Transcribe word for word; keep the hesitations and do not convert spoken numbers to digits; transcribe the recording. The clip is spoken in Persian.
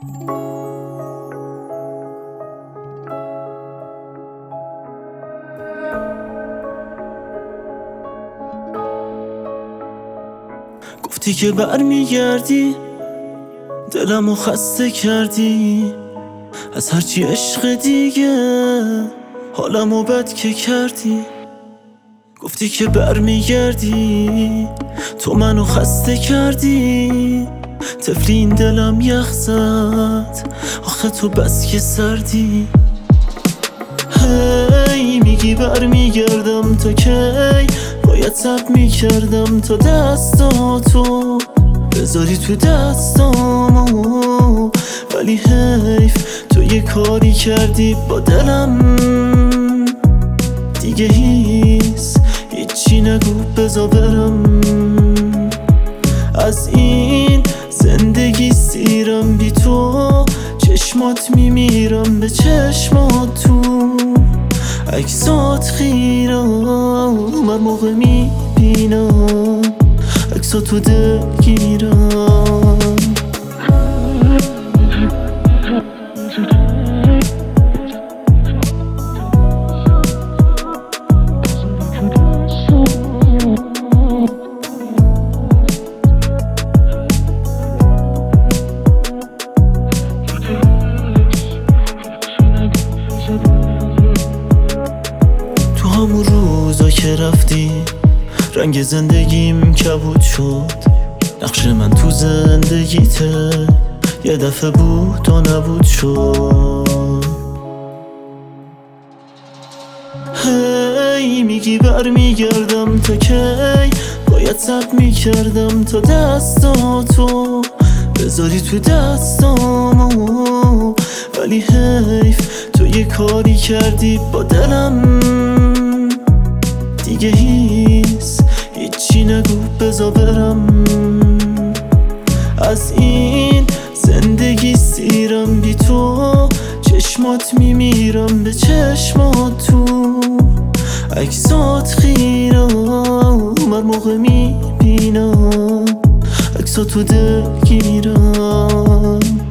گفتی که برمیگردی، دلمو خسته کردی از هرچی عشق دیگه، حالمو بد که کردی. گفتی که برمیگردی، تو منو خسته کردی. طفلی این دلم یخ زد، آخه تو بس که سردی. هی میگی برمیگردم تا کی، باید صبر میکردم تا دستاتو بذاری تو دستامو. ولی حیف تو یه کاری کردی با دلم، دیگه هیس هیچی نگو بذار برم. از این زندگی سیرم بی تو، چشمات میمیرم به چشمات تو. عکسات خیرم من موقع میبینم، عکساتو دلگیرم. تو همون روزا که رفتی، رنگ زندگیم کبود شد. نقش من تو زندگیته یه دفعه بود و نبود شد. هی میگی برمیگردم تا کی، باید صبر میکردم تا دستاتو بذاری تو دستامو. ولی حیف تو یه کاری کردی با دلم، دیگه هیس هیچی نگو بذار برم. از این زندگی سیرم بی تو، چشمات میمیرم به چشمات تو. عکسات خیرم من موقع میبینم، عکساتو دلگیرم.